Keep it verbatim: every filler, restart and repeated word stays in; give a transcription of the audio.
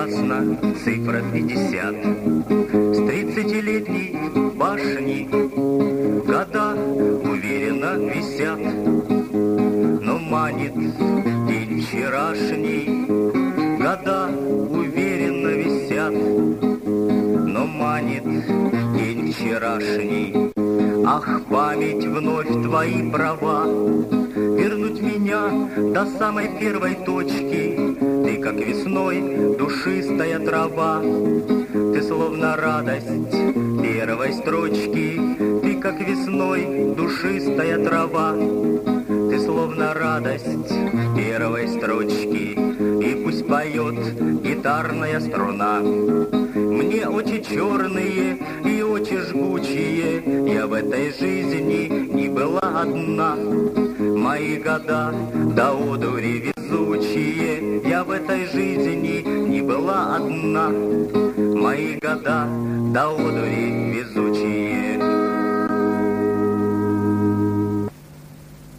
прекрасна цифра пятьдесят. С тридцатилетней башни года уверенно висят, но манит день вчерашний. Года уверенно висят, но манит день вчерашний. Ах, память, вновь твои права, вернуть меня до самой первой точки. Ты, как весной, душистая трава, ты словно радость первой строчки. Ты, как весной, душистая трава, ты словно радость первой строчки. И пусть поет гитарная струна. Мне очи черные и очи жгучие, я в этой жизни не была одна. Мои года до одури везучие, я в этой жизни не была одна. Мои года до одури везучие.